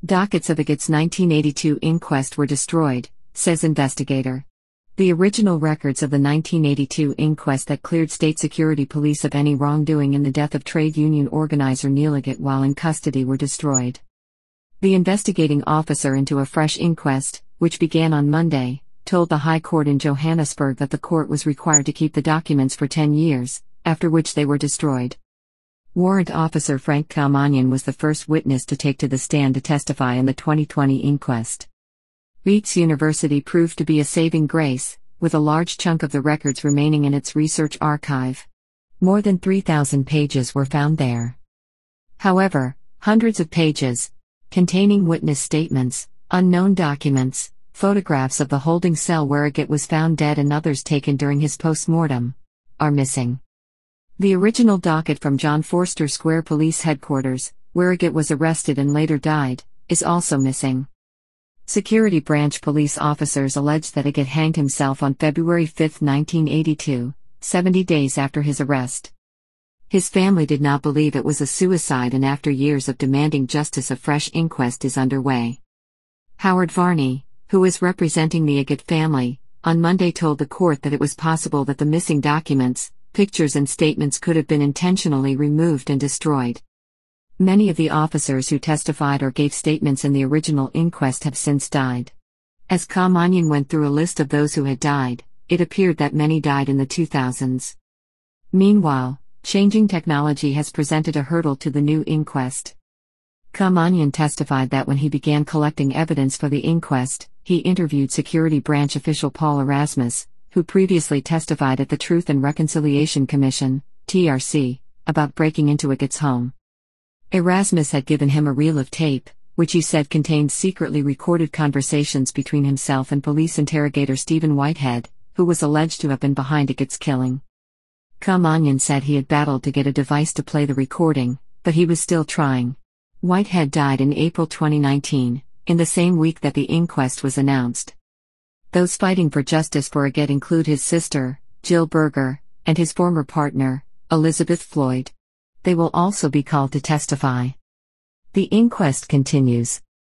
Dockets of Aghat's 1982 inquest were destroyed, says investigator. The original records of the 1982 inquest that cleared state security police of any wrongdoing in the death of trade union organizer Neil Aghat while in custody were destroyed. The investigating officer into a fresh inquest, which began on Monday, told the High Court in Johannesburg that the court was required to keep the documents for 10 years, after which they were destroyed. Warrant Officer Frank Khamanian was the first witness to take to the stand to testify in the 2020 inquest. Wits University proved to be a saving grace, with a large chunk of the records remaining in its research archive. More than 3,000 pages were found there. However, hundreds of pages, containing witness statements, unknown documents, photographs of the holding cell where Aghat was found dead and others taken during his post-mortem, are missing. The original docket from John Forster Square Police Headquarters, where Aghat was arrested and later died, is also missing. Security branch police officers allege that Aghat hanged himself on February 5, 1982, 70 days after his arrest. His family did not believe it was a suicide, and after years of demanding justice, a fresh inquest is underway. Howard Varney, who is representing the Aghat family, on Monday told the court that it was possible that the missing documents, pictures and statements could have been intentionally removed and destroyed. Many of the officers who testified or gave statements in the original inquest have since died. As Khamanian went through a list of those who had died, it appeared that many died in the 2000s. Meanwhile, changing technology has presented a hurdle to the new inquest. Khamanian testified that when he began collecting evidence for the inquest, he interviewed security branch official Paul Erasmus, who previously testified at the Truth and Reconciliation Commission, TRC, about breaking into Aghat's home. Erasmus had given him a reel of tape, which he said contained secretly recorded conversations between himself and police interrogator Stephen Whitehead, who was alleged to have been behind Aghat's killing. Khamanian said he had battled to get a device to play the recording, but he was still trying. Whitehead died in April 2019, in the same week that the inquest was announced. Those fighting for justice for Aghat include his sister, Jill Berger, and his former partner, Elizabeth Floyd. They will also be called to testify. The inquest continues.